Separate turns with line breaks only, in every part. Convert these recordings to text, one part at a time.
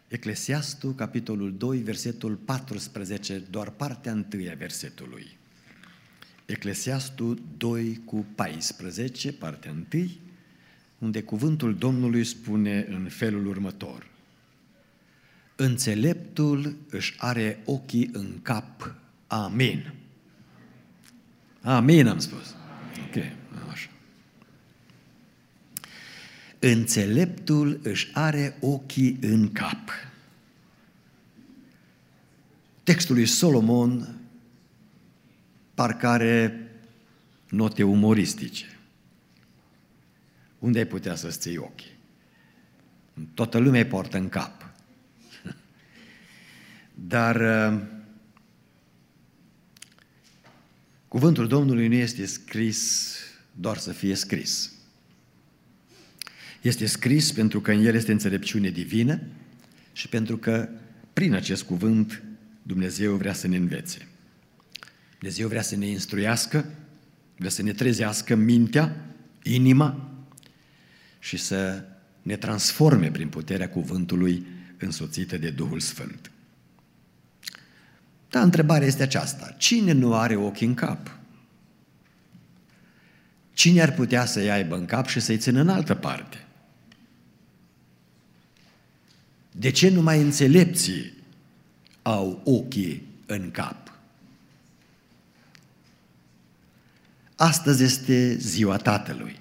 Eclesiastul, capitolul 2, versetul 14, doar partea 1 a versetului. Eclesiastul 2 cu 14, partea 1, unde cuvântul Domnului spune în felul următor: înțeleptul își are ochii în cap. Amin. Amin, am spus. Ok, așa. Înțeleptul își are ochii în cap. Textul lui Solomon parcă are note umoristice. Unde ai putea să-ți ții ochii? Toată lumea îi poartă în cap. Dar cuvântul Domnului nu este scris doar să fie scris. Este scris pentru că în el este înțelepciune divină și pentru că prin acest cuvânt Dumnezeu vrea să ne învețe. Dumnezeu vrea să ne instruiască, vrea să ne trezească mintea, inima și să ne transforme prin puterea cuvântului însoțită de Duhul Sfânt. Dar întrebarea este aceasta: cine nu are ochi în cap? Cine ar putea să-i aibă în cap și să-i țină în altă parte? De ce numai înțelepții au ochii în cap? Astăzi este ziua Tatălui.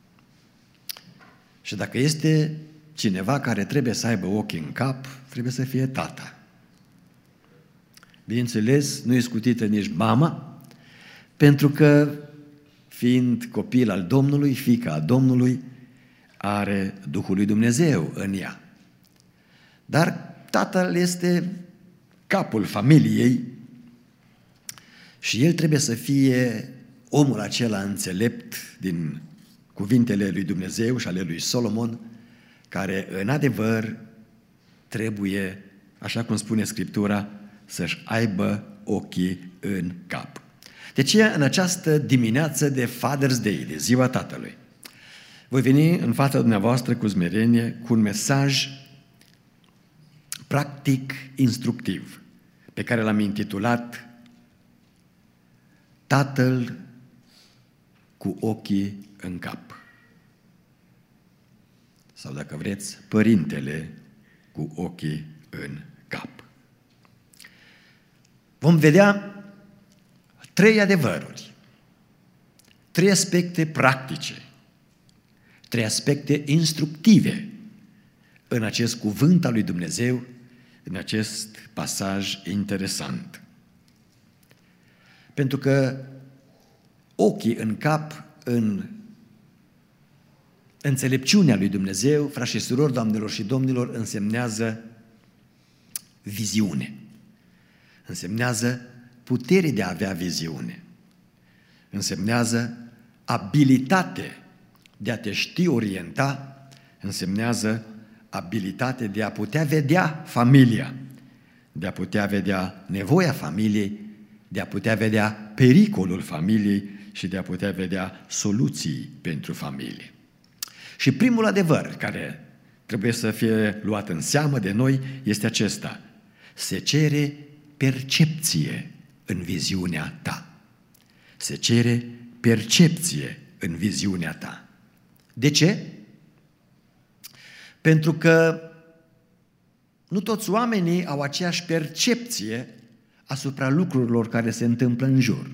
Și dacă este cineva care trebuie să aibă ochii în cap, trebuie să fie tata. Bineînțeles, nu e scutită nici mama, pentru că, fiind copil al Domnului, fiica a Domnului, are Duhul lui Dumnezeu în ea. Dar tatăl este capul familiei și el trebuie să fie omul acela înțelept din cuvintele lui Dumnezeu și ale lui Solomon, care în adevăr trebuie, așa cum spune Scriptura, să-și aibă ochii în cap. Deci în această dimineață de Father's Day, de ziua Tatălui, voi veni în fața dumneavoastră cu smerenie, cu un mesaj practic instructiv, pe care l-am intitulat Tatăl cu ochii în cap. Sau dacă vreți, Părintele cu ochii în cap. Vom vedea 3 adevăruri, 3 aspecte practice, 3 aspecte instructive în acest cuvânt al lui Dumnezeu, în acest pasaj interesant. Pentru că ochii în cap, în înțelepciunea lui Dumnezeu, frați și surori, doamnelor și domnilor, însemnează viziune. Însemnează putere de a avea viziune. Însemnează abilitate de a te ști orienta, însemnează abilitate de a putea vedea familia, de a putea vedea nevoia familiei, de a putea vedea pericolul familiei și de a putea vedea soluții pentru familie. Și primul adevăr care trebuie să fie luat în seamă de noi este acesta: se cere percepție în viziunea ta. Se cere percepție în viziunea ta. De ce? Pentru că nu toți oamenii au aceeași percepție asupra lucrurilor care se întâmplă în jur.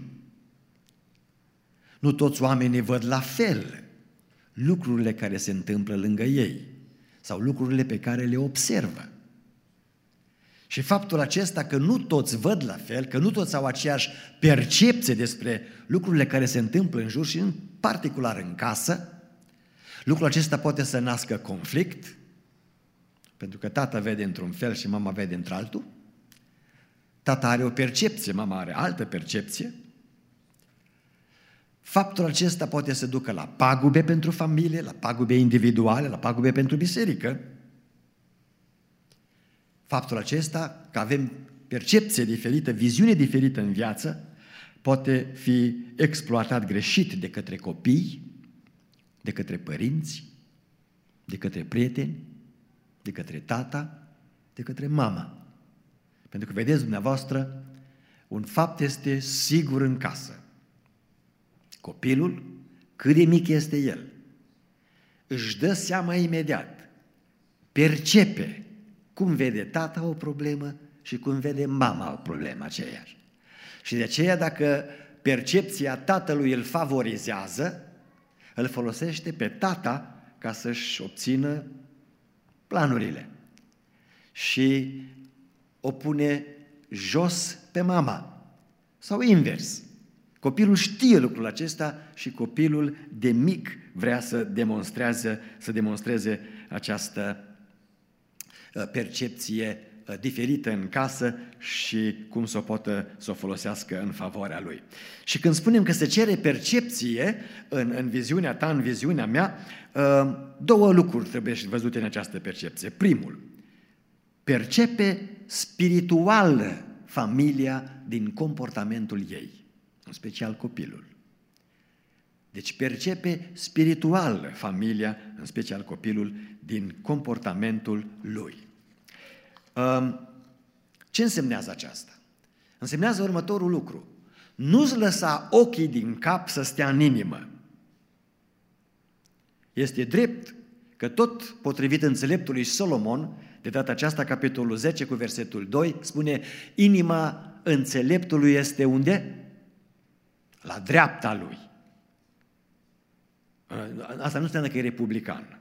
Nu toți oamenii văd la fel lucrurile care se întâmplă lângă ei sau lucrurile pe care le observă. Și faptul acesta că nu toți văd la fel, că nu toți au aceeași percepție despre lucrurile care se întâmplă în jur și în particular în casă, lucrul acesta poate să nască conflict, pentru că tata vede într-un fel și mama vede într-altul. Tata are o percepție, mama are altă percepție. Faptul acesta poate să ducă la pagube pentru familie, la pagube individuale, la pagube pentru biserică. Faptul acesta, că avem percepție diferită, viziune diferită în viață, poate fi exploatat greșit de către copii, de către părinți, de către prieteni, de către tata, de către mama. Pentru că, vedeți dumneavoastră, un fapt este sigur în casă. Copilul, cât de mic este el, își dă seama imediat, percepe cum vede tata o problemă și cum vede mama o problemă aceeași. Și de aceea, dacă percepția tatălui îl favorizează, îl folosește pe tata ca să-și obțină planurile. Și o pune jos pe mama. Sau invers. Copilul știe lucrul acesta și copilul de mic vrea să demonstreze această percepție diferită în casă și cum să o poată să o folosească în favoarea lui. Și când spunem că se cere percepție în viziunea ta, în viziunea mea, două lucruri trebuie văzute în această percepție. Primul, percepe spiritual familia din comportamentul ei, în special copilul. Deci percepe spiritual familia, în special copilul, din comportamentul lui. Ce însemnează aceasta? Însemnează următorul lucru. Nu-ți lăsa ochii din cap să stea în inimă. Este drept că tot potrivit înțeleptului Solomon, de data aceasta capitolul 10 cu versetul 2, spune: inima înțeleptului este unde? La dreapta lui. Asta nu înseamnă că e republican.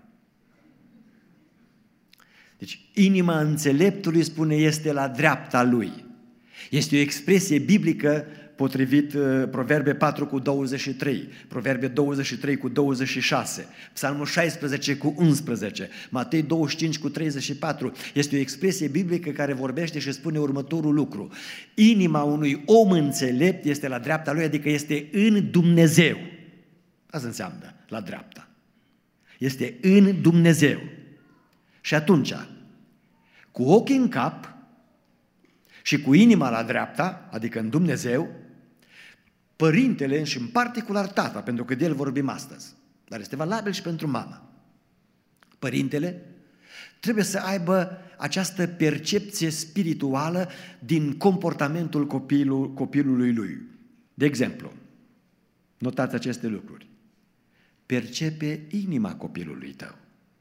Deci, inima înțeleptului, spune, este la dreapta lui. Este o expresie biblică potrivit Proverbe 4 cu 23, Proverbe 23 cu 26, Psalmul 16 cu 11, Matei 25 cu 34. Este o expresie biblică care vorbește și spune următorul lucru: inima unui om înțelept este la dreapta lui, adică este în Dumnezeu. Asta înseamnă la dreapta. Este în Dumnezeu. Și atunci, cu ochii în cap și cu inima la dreapta, adică în Dumnezeu, părintele și în particular tata, pentru că de el vorbim astăzi, dar este valabil și pentru mama. Părintele trebuie să aibă această percepție spirituală din comportamentul copilului lui. De exemplu, notați aceste lucruri. Percepe inima copilului tău.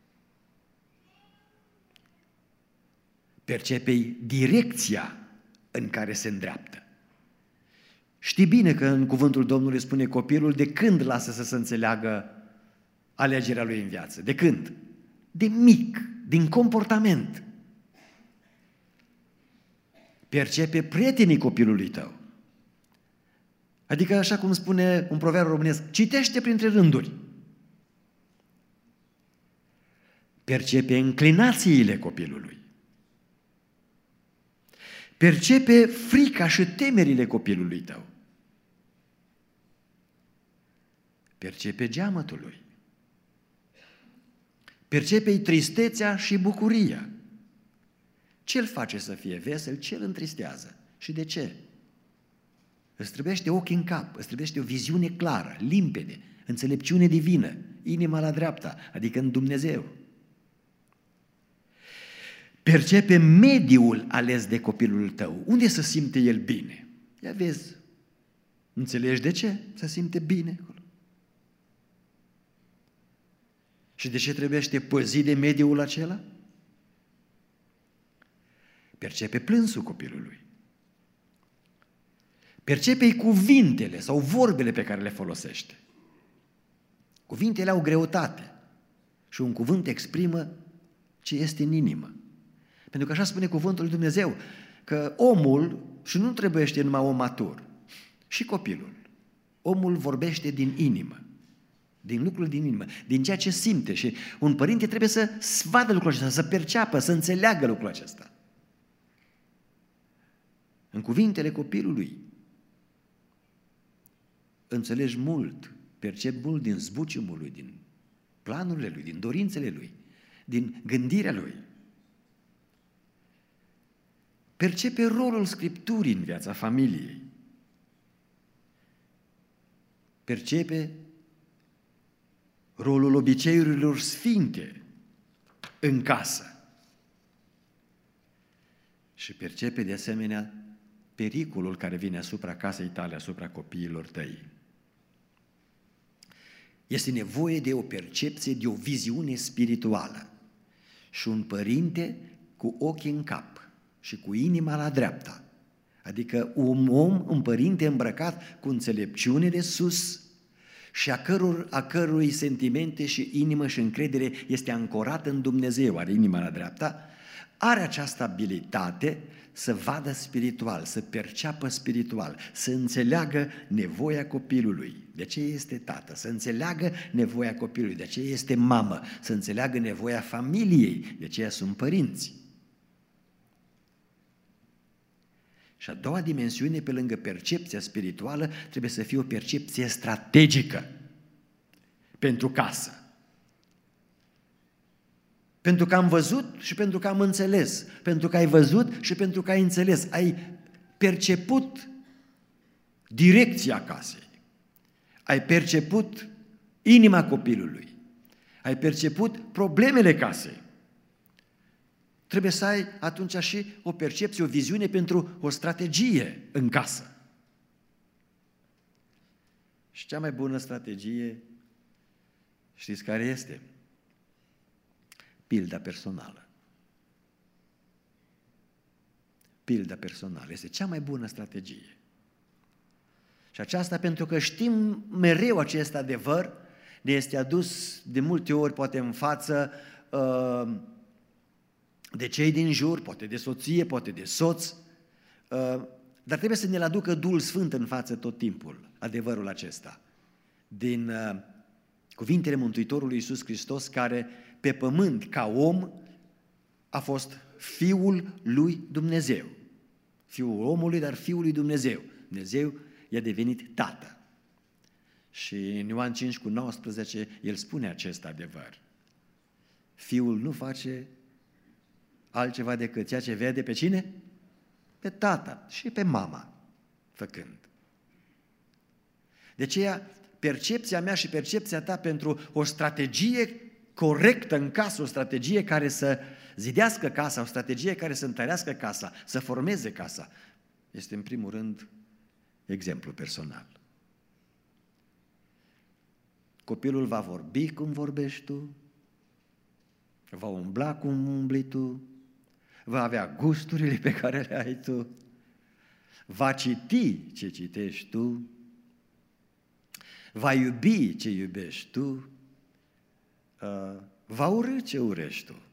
Percepe direcția în care se îndreaptă. Știi bine că în cuvântul Domnului spune: copilul de când lasă să se înțeleagă alegerea lui în viață? De când? De mic, din comportament. Percepe prietenii copilului tău. Adică, așa cum spune un proverb românesc, citește printre rânduri. Percepe înclinațiile copilului. Percepe frica și temerile copilului tău. Percepe geamătul lui. Percepe tristețea și bucuria. Ce îl face să fie vesel, ce îl întristează și de ce? Îți trebuiește ochi în cap, îți trebuiește o viziune clară, limpede, înțelepciune divină, inima la dreapta, adică în Dumnezeu. Percepe mediul ales de copilul tău. Unde să simte el bine? Ia vezi, înțelegi de ce? Să simte bine acolo. Și de ce trebuiește păzit de mediul acela? Percepe plânsul copilului. Percepe cuvintele sau vorbele pe care le folosește. Cuvintele au greutate și un cuvânt exprimă ce este în inimă. Pentru că așa spune cuvântul lui Dumnezeu, că omul, și nu trebuiește numai om matur, și copilul, omul vorbește din inimă, din lucrul din inimă, din ceea ce simte, și un părinte trebuie să vadă lucrul acesta, să perceapă, să înțeleagă lucrul acesta. În cuvintele copilului înțelegi mult, percepi mult din zbuciumul lui, din planurile lui, din dorințele lui, din gândirea lui. Percepe rolul Scripturii în viața familiei. Percepe rolul obiceiurilor sfinte în casă. și percepe de asemenea pericolul care vine asupra casei tale, asupra copiilor tăi. Este nevoie de o percepție, de o viziune spirituală. Și un părinte cu ochii în cap și cu inima la dreapta, adică un părinte îmbrăcat cu înțelepciune de sus și a cărui sentimente și inimă și încredere este ancorat în Dumnezeu, are inima la dreapta, are această abilitate să vadă spiritual, să perceapă spiritual, să înțeleagă nevoia copilului, de ce este tată, să înțeleagă nevoia copilului, de ce este mamă, să înțeleagă nevoia familiei, de ce sunt părinți. Și a doua dimensiune, pe lângă percepția spirituală, trebuie să fie o percepție strategică pentru casă. Pentru că am văzut și pentru că am înțeles, pentru că ai văzut și pentru că ai înțeles, ai perceput direcția casei, ai perceput inima copilului, ai perceput problemele casei. Trebuie să ai atunci și o percepție, o viziune pentru o strategie în casă. Și cea mai bună strategie, știți care este? Pilda personală. Pilda personală este cea mai bună strategie. Și aceasta pentru că știm mereu acest adevăr, ne este adus de multe ori, poate în față, de cei din jur, poate de soție, poate de soț, dar trebuie să ne-l aducă Duhul Sfânt în față tot timpul, adevărul acesta. Din cuvintele Mântuitorului Iisus Hristos, care pe pământ, ca om, a fost Fiul lui Dumnezeu. Fiul omului, dar Fiul lui Dumnezeu. Dumnezeu i-a devenit Tată. Și în Ioan 5:19, el spune acest adevăr. Fiul nu face altceva decât ceea ce vede pe cine? Pe tata și pe mama făcând. De aceea, percepția mea și percepția ta pentru o strategie corectă în casă, o strategie care să zidească casa, o strategie care să întărească casa, să formeze casa, este în primul rând exemplu personal. Copilul va vorbi cum vorbești tu, va umbla cum umbli tu, va avea gusturile pe care le ai tu, va citi ce citești tu, va iubi ce iubești tu, va urâ ce urăști tu.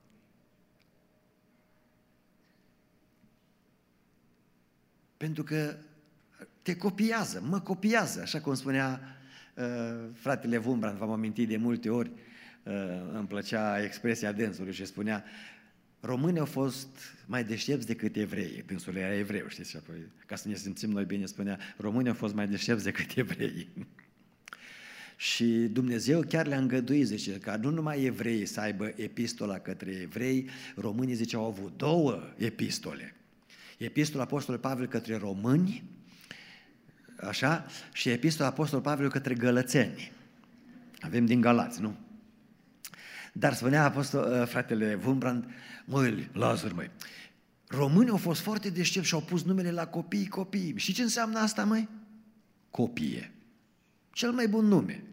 Pentru că te copiază, mă copiază, așa cum spunea fratele Wurmbrand, v-am amintit de multe ori, îmi plăcea expresia dânsului și spunea: românii au fost mai deștepți decât evreii. Dânsul era evreu, știți, și apoi, ca să ne simțim noi bine, spunea: românii au fost mai deștepți decât evreii. Și Dumnezeu chiar le-a îngăduit, zice, că nu numai evreii să aibă epistola către evrei, românii, zice, au avut 2 epistole. Epistola Apostolului Pavel către români, așa, și epistola Apostolului Pavel către gălățeni. Avem din Galați, nu? Dar spunea fratele Wurmbrand: măi, Lazar, măi, românii au fost foarte deștepți și au pus numele la copii. Și ce înseamnă asta, măi? Copie. Cel mai bun nume.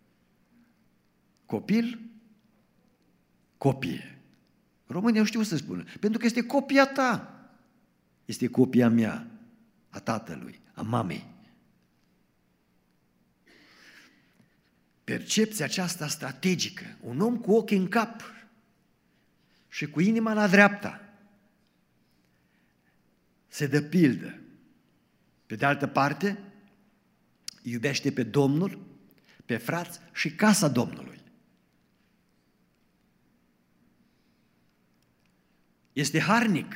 Copil, copie. Românii au știut să spună, pentru că este copia ta. Este copia mea, a tatălui, a mamei. Percepția aceasta strategică, un om cu ochii în cap și cu inima la dreapta, se dă pildă. Pe de altă parte, iubește pe Domnul, pe frați și casa Domnului. Este harnic.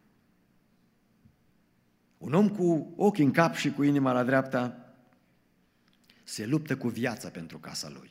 Un om cu ochii în cap și cu inima la dreapta se luptă cu viața pentru casa lui.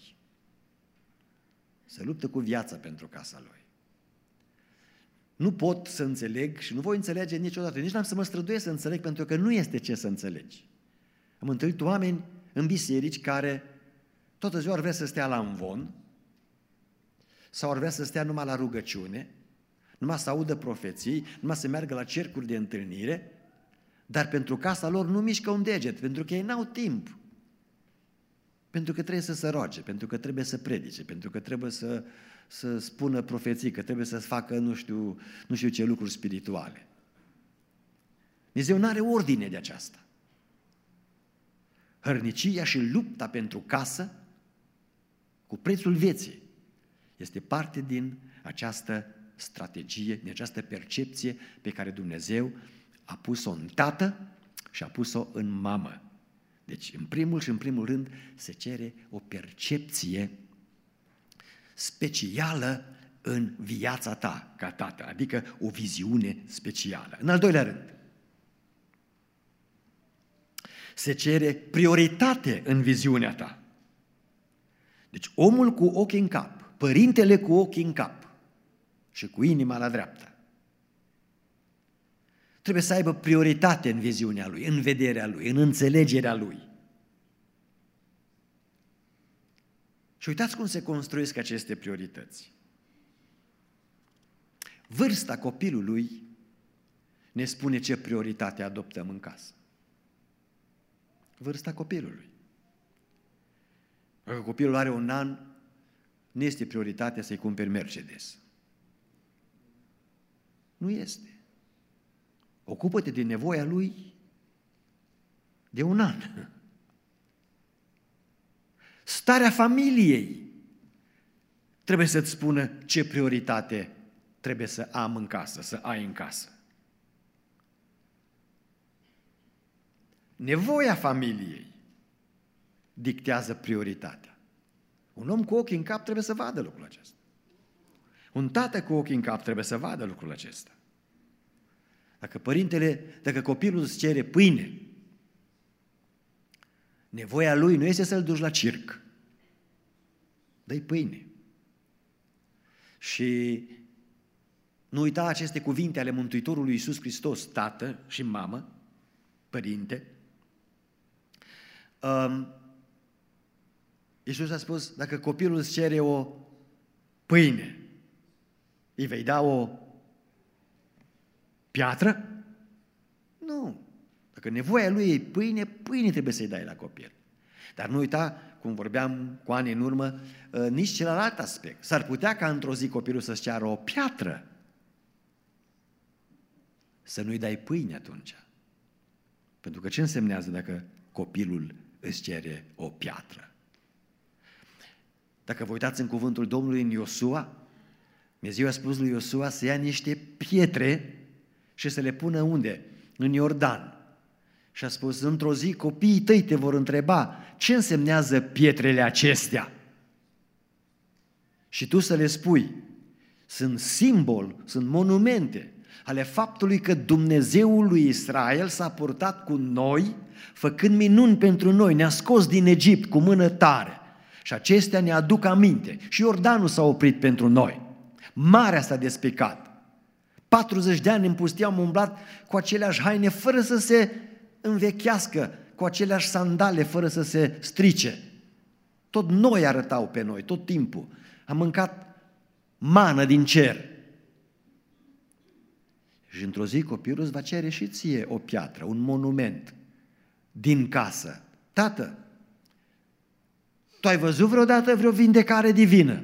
Se luptă cu viața pentru casa lui. Nu pot să înțeleg și nu voi înțelege niciodată. Nici n-am să mă străduiesc să înțeleg, pentru că nu este ce să înțelegi. Am întâlnit oameni în biserici care toată ziua ar vrea să stea la amvon sau ar vrea să stea numai la rugăciune, numai să audă profeții, numai să meargă la cercuri de întâlnire, dar pentru casa lor nu mișcă un deget, pentru că ei n-au timp. Pentru că trebuie să se roage, pentru că trebuie să predice, pentru că trebuie să spună profeții, că trebuie să facă nu știu ce lucruri spirituale. Dumnezeu nu are ordine de aceasta. Hărnicia și lupta pentru casă, cu prețul vieții, este parte din această strategie, din această percepție pe care Dumnezeu a pus-o în tată și a pus-o în mamă. Deci, în primul rând, se cere o percepție specială în viața ta ca tată, adică o viziune specială. În al doilea rând, se cere prioritate în viziunea ta. Deci, omul cu ochii în cap, părintele cu ochii în cap și cu inima la dreapta, trebuie să aibă prioritate în viziunea lui, în vederea lui, în înțelegerea lui. Și uitați cum se construiesc aceste priorități. Vârsta copilului ne spune ce prioritate adoptăm în casă. Vârsta copilului. Dacă copilul are 1 an, nu este prioritatea să-i cumperi Mercedes. Nu este. Ocupă-te de nevoia lui de 1 an. Starea familiei trebuie să-ți spună ce prioritate trebuie să am în casă, să ai în casă. Nevoia familiei dictează prioritatea. Un om cu ochii în cap trebuie să vadă lucrul acesta. Un tată cu ochii în cap trebuie să vadă lucrul acesta. Dacă copilul îți cere pâine, nevoia lui nu este să-l duci la circ. Dă-i pâine. Și nu uita aceste cuvinte ale Mântuitorului Iisus Hristos, tată și mamă, părinte. Iisus a spus, dacă copilul îți cere o pâine, îi vei da o piatră? Nu. Dacă nevoia lui e pâine, pâine trebuie să-i dai la copil. Dar nu uita, cum vorbeam cu ani în urmă, nici celălalt aspect. S-ar putea ca într-o zi copilul să-ți ceară o piatră. Să nu-i dai pâine atunci. Pentru că ce însemnează dacă copilul îți cere o piatră? Dacă vă uitați în cuvântul Domnului în Iosua, Dumnezeu a spus lui Iosua să ia niște pietre și să le pună unde? În Iordan. Și a spus, într-o zi copiii tăi te vor întreba ce însemnează pietrele acestea. Și tu să le spui, sunt simbol, sunt monumente ale faptului că Dumnezeul lui Israel s-a purtat cu noi, făcând minuni pentru noi, ne-a scos din Egipt cu mână tare. Și acestea ne aduc aminte. Și Iordanul s-a oprit pentru noi. Marea s-a despicat. 40 de ani în pustie am umblat cu aceleași haine fără să se învechească, cu aceleași sandale fără să se strice. Tot noi arătau pe noi, tot timpul. Am mâncat mană din cer. Și într-o zi copilul îți va cere și ție o piatră, un monument din casă. Tată, tu ai văzut vreodată vreo vindecare divină?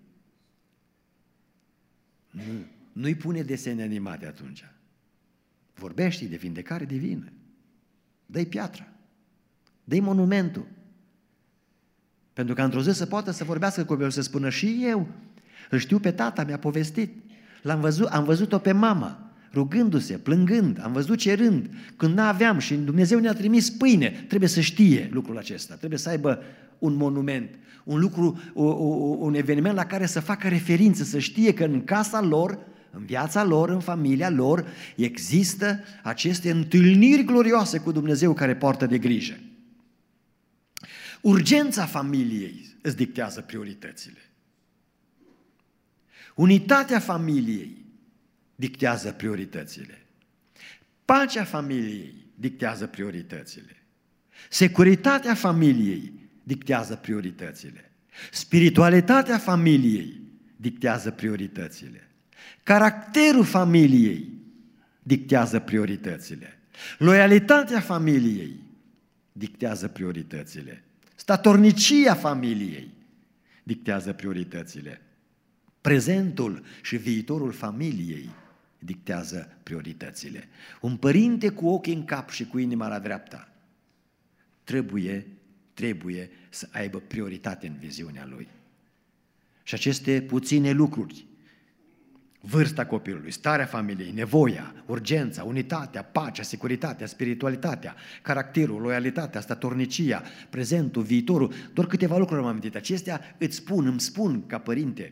Nu-i pune desene animate atunci. Vorbește de vindecare divină. Dă-i piatra. Dă-i monumentul. Pentru că într-o zi să poată să vorbească copilul, să spună și eu, îl știu pe tata, mi-a povestit. Am văzut-o pe mama, rugându-se, plângând, am văzut cerând, când n-aveam și Dumnezeu ne-a trimis pâine. Trebuie să știe lucrul acesta, trebuie să aibă un monument, un lucru, un eveniment la care să facă referință, să știe că în casa lor, în viața lor, în familia lor, există aceste întâlniri glorioase cu Dumnezeu care poartă de grijă. Urgența familiei îți dictează prioritățile. Unitatea familiei dictează prioritățile. Pacea familiei dictează prioritățile. Securitatea familiei dictează prioritățile. Spiritualitatea familiei dictează prioritățile. Caracterul familiei dictează prioritățile. Loialitatea familiei dictează prioritățile. Statornicia familiei dictează prioritățile. Prezentul și viitorul familiei dictează prioritățile. Un părinte cu ochii în cap și cu inima la dreapta trebuie să aibă prioritate în viziunea lui. Și aceste puține lucruri, vârsta copilului, starea familiei, nevoia, urgența, unitatea, pacea, securitatea, spiritualitatea, caracterul, loialitatea, statornicia, prezentul, viitorul, doar câteva lucruri am amintit. Acestea îmi spun ca părinte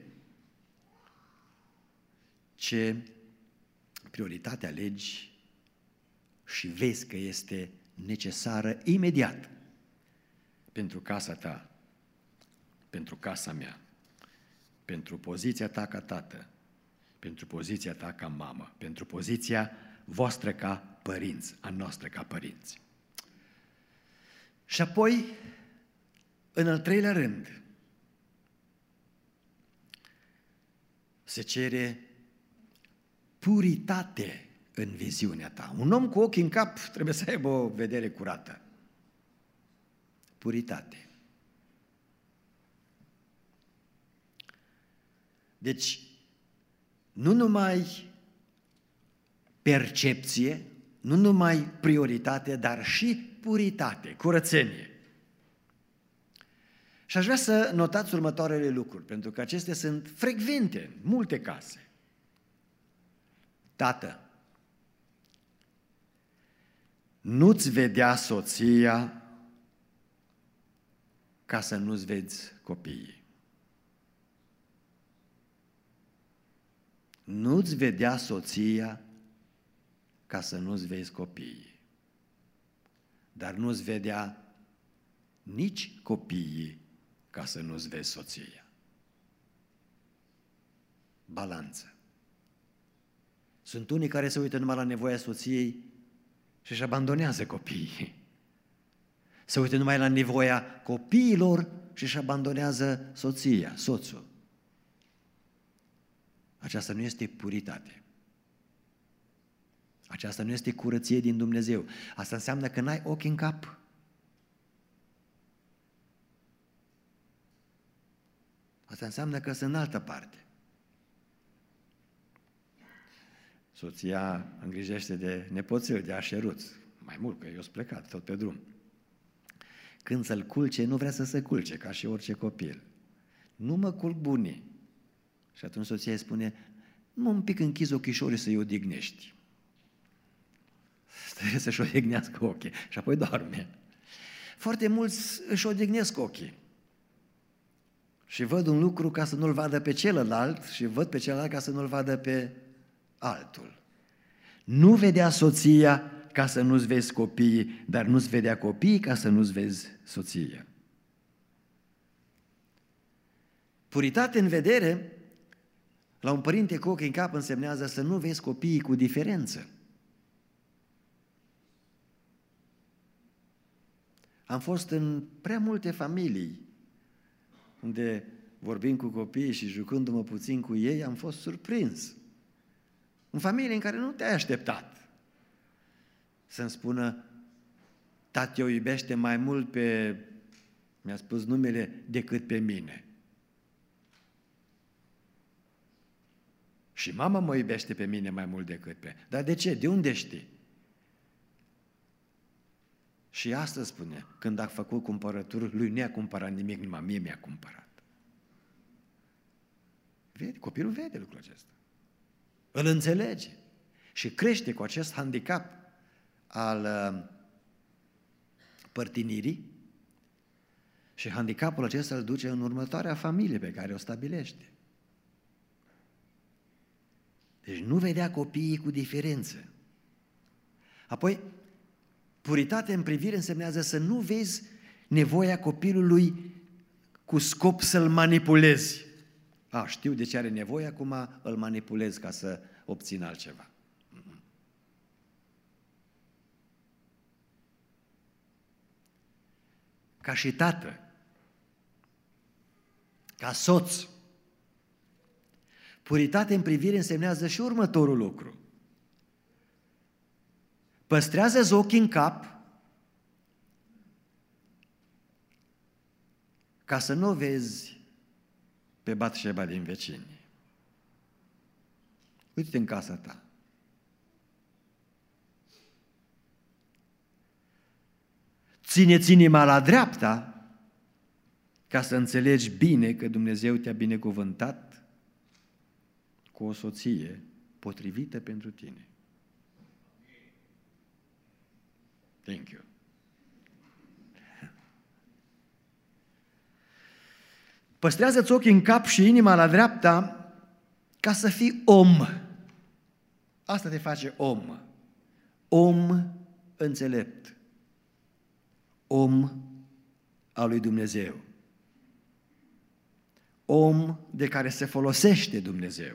ce prioritate alegi și vezi că este necesară imediat pentru casa ta, pentru casa mea, pentru poziția ta ca tată, pentru poziția ta ca mamă, pentru poziția voastră ca părinți, a noastră ca părinți. Și apoi, în al treilea rând, se cere puritate în viziunea ta. Un om cu ochii în cap trebuie să aibă o vedere curată. Puritate. Deci, nu numai percepție, nu numai prioritate, dar și puritate, curățenie. Și aș vrea să notați următoarele lucruri, pentru că acestea sunt frecvente în multe case. Tată, nu-ți vedea soția ca să nu-ți vezi copiii. Nu-ți vedea soția ca să nu-ți vezi copiii. Dar nu-ți vedea nici copiii ca să nu-ți vezi soția. Balanță. Sunt unii care se uită numai la nevoia soției și își abandonează copiii. Se uită numai la nevoia copiilor și își abandonează soția, soțul. Aceasta nu este puritate. Aceasta nu este curăție din Dumnezeu. Asta înseamnă că n-ai ochi în cap. Asta înseamnă că sunt în altă parte. Soția îngrijește de nepoțel, de așeruț, mai mult că eu sunt plecat tot pe drum. Când să-l culce, nu vrea să se culce, ca și orice copil. Nu mă culc bune. Și atunci soția îi spune, nu un pic închizi ochișorii să-i odihnești. Trebuie să-și odihnească ochii și apoi doarme. Foarte mulți își odihnesc ochii și văd un lucru ca să nu-l vadă pe celălalt și văd pe celălalt ca să nu-l vadă pe altul. Nu vedea soția ca să nu-ți vezi copiii, dar nu-ți vedea copiii ca să nu-ți vezi soția. Puritate în vedere, la un părinte cu ochii în cap însemnează să nu vezi copiii cu diferență. Am fost în prea multe familii unde vorbim cu copiii și jucându-mă puțin cu ei, am fost surprins. În familie în care nu te-ai așteptat să-mi spună, tati o iubește mai mult pe, mi-a spus numele, decât pe mine. Și mama mă iubește pe mine mai mult decât pe... Dar de ce? De unde știi? Și asta spune, când a făcut cumpărături, lui nu i-a cumpărat nimic, numai mie mi-a cumpărat. Vede, copilul vede lucrul acesta. Îl înțelege și crește cu acest handicap al părtinirii și handicapul acesta îl duce în următoarea familie pe care o stabilește. Deci nu vedea copiii cu diferență. Apoi, puritate în privire însemnează să nu vezi nevoia copilului cu scop să-l manipulezi. Știu de ce are nevoie, acum îl manipulez ca să obțin altceva. Ca și tată, ca soț, Puritate în privire însemnează și următorul lucru. Păstrează-ți ochii în cap ca să nu vezi pe Batșeba din vecini. Uite-te în casa ta. Ține-ți inima la dreapta ca să înțelegi bine că Dumnezeu te-a binecuvântat cu o soție potrivită pentru tine. Thank you. Păstrează-ți ochii în cap și inima la dreapta ca să fii om. Asta te face om. Om înțelept. Om al lui Dumnezeu. Om de care se folosește Dumnezeu.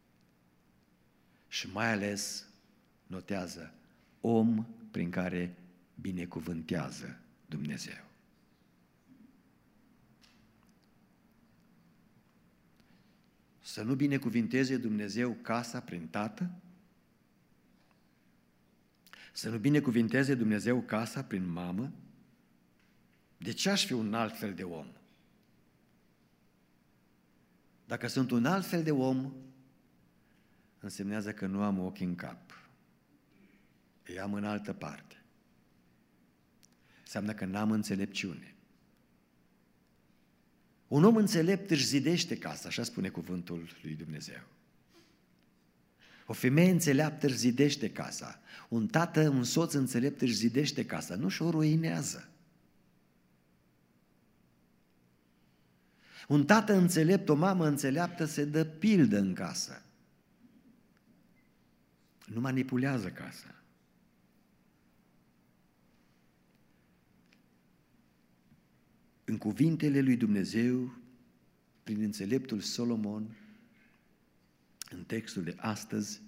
Și mai ales, notează, om prin care binecuvântează Dumnezeu. Să nu binecuvinteze Dumnezeu casa prin tată? Să nu binecuvinteze Dumnezeu casa prin mamă? De ce aș fi un alt fel de om? Dacă sunt un alt fel de om, însemnează că nu am ochi în cap. Îi am în altă parte. Înseamnă că n-am înțelepciune. Un om înțelept își zidește casa, așa spune cuvântul lui Dumnezeu. O femeie înțeleaptă își zidește casa. Un tată, un soț înțelept își zidește casa, nu și-o ruinează. Un tată înțelept, o mamă înțeleaptă se dă pildă în casă. Nu manipulează casa. În cuvintele lui Dumnezeu, prin înțeleptul Solomon, în textul de astăzi,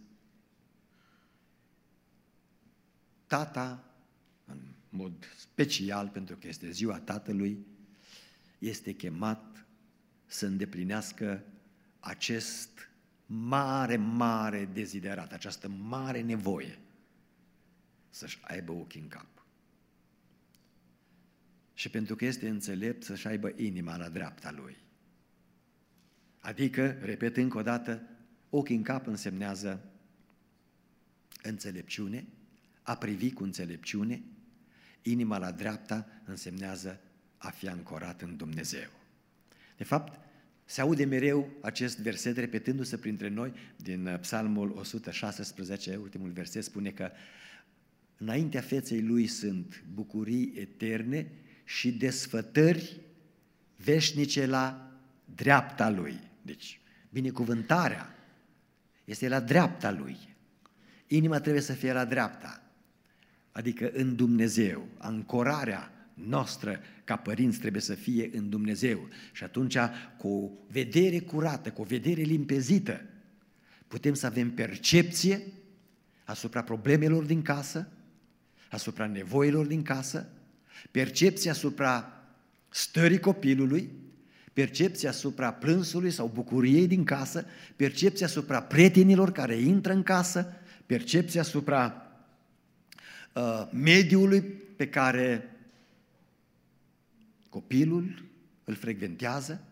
tata, în mod special, pentru că este ziua tatălui, este chemat să îndeplinească acest mare deziderat, această mare nevoie, să-și aibă ochii în cap. Și pentru că este înțelept, să-și aibă inima la dreapta lui. Adică, repet încă o dată, ochii în cap însemnează înțelepciune, a privi cu înțelepciune, inima la dreapta însemnează a fi ancorat în Dumnezeu. De fapt, se aude mereu acest verset repetându-se printre noi din Psalmul 116, ultimul verset spune că înaintea feței lui sunt bucurii eterne și desfătări veșnice la dreapta lui. Deci, binecuvântarea este la dreapta lui. Inima trebuie să fie la dreapta, adică în Dumnezeu. Ancorarea noastră ca părinți trebuie să fie în Dumnezeu. Și atunci, cu o vedere curată, cu o vedere limpezită, putem să avem percepție asupra problemelor din casă, asupra nevoilor din casă, percepție asupra stării copilului, percepție asupra plânsului sau bucuriei din casă, percepție asupra prietenilor care intră în casă, percepție asupra mediului pe care copilul îl frecventează.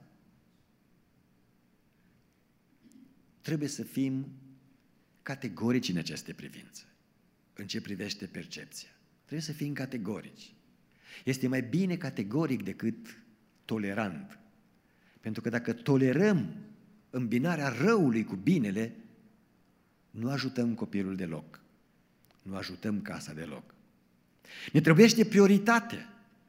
Trebuie să fim categorici în aceste privințe, în ce privește percepția. Trebuie să fim categorici. Este mai bine categoric decât tolerant. Pentru că dacă tolerăm îmbinarea răului cu binele, nu ajutăm copilul deloc. Nu ajutăm casa deloc. Ne trebuiește prioritate.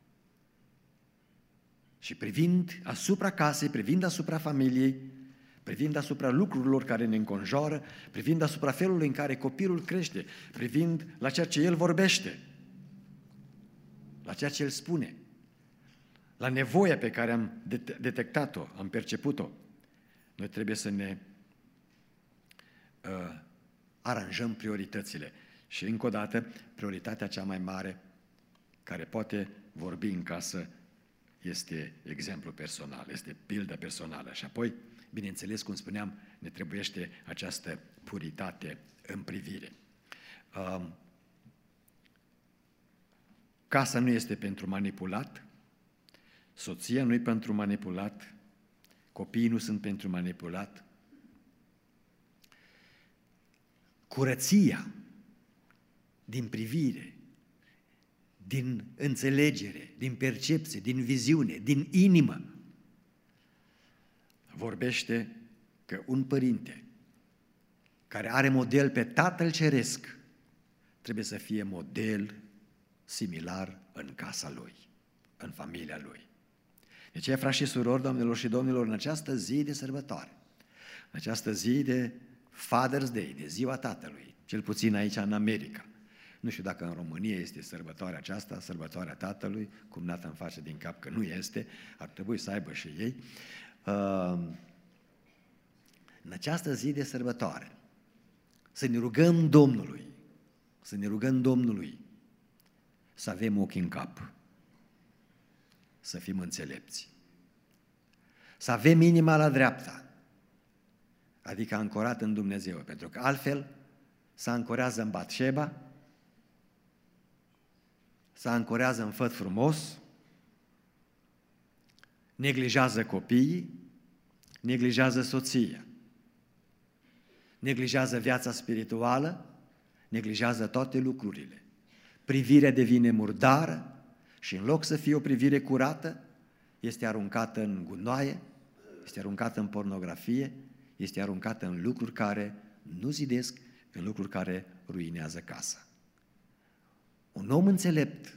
Și privind asupra casei, privind asupra familiei, privind asupra lucrurilor care ne înconjoară, privind asupra felului în care copilul crește, privind la ceea ce el vorbește, la ceea ce el spune, la nevoia pe care am detectat-o, am perceput-o, noi trebuie să ne aranjăm prioritățile. Și încă o dată, prioritatea cea mai mare care poate vorbi în casă este exemplu personal, este pildă personală. Și apoi Bineînțeles, cum spuneam, ne trebuiește această puritate în privire. Casa nu este pentru manipulat, soția nu e pentru manipulat, copiii nu sunt pentru manipulat. Curăția din privire, din înțelegere, din percepție, din viziune, din inimă, vorbește că un părinte care are model pe Tatăl Ceresc trebuie să fie model similar în casa lui, în familia lui. De aceea, frați și surori, doamnelor și domnilor, în această zi de sărbătoare, în această zi de Father's Day, de ziua tatălui, cel puțin aici în America, nu știu dacă în România este sărbătoarea aceasta, sărbătoarea tatălui, cum Nathan face din cap că nu este, ar trebui să aibă și ei. În această zi de sărbătoare, să ne rugăm Domnului, să avem ochii în cap, să fim înțelepți, să avem inima la dreapta, adică ancorat în Dumnezeu, pentru că altfel se ancorează în Batșeba, se ancorează în făt frumos, neglijează copiii, neglijează soția, neglijează viața spirituală, neglijează toate lucrurile. Privirea devine murdară și în loc să fie o privire curată, este aruncată în gunoaie, este aruncată în pornografie, este aruncată în lucruri care nu zidesc, în lucruri care ruinează casa. Un om înțelept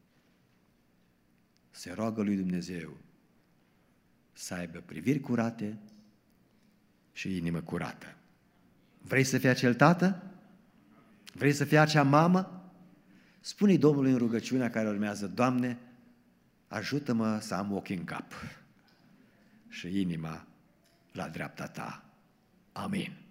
se roagă lui Dumnezeu să aibă priviri curate și inimă curată. Vrei să fii acel tată? Vrei să fii acea mamă? Spune-i Domnului în rugăciunea care urmează: Doamne, ajută-mă să am ochii în cap și inima la dreapta Ta. Amin.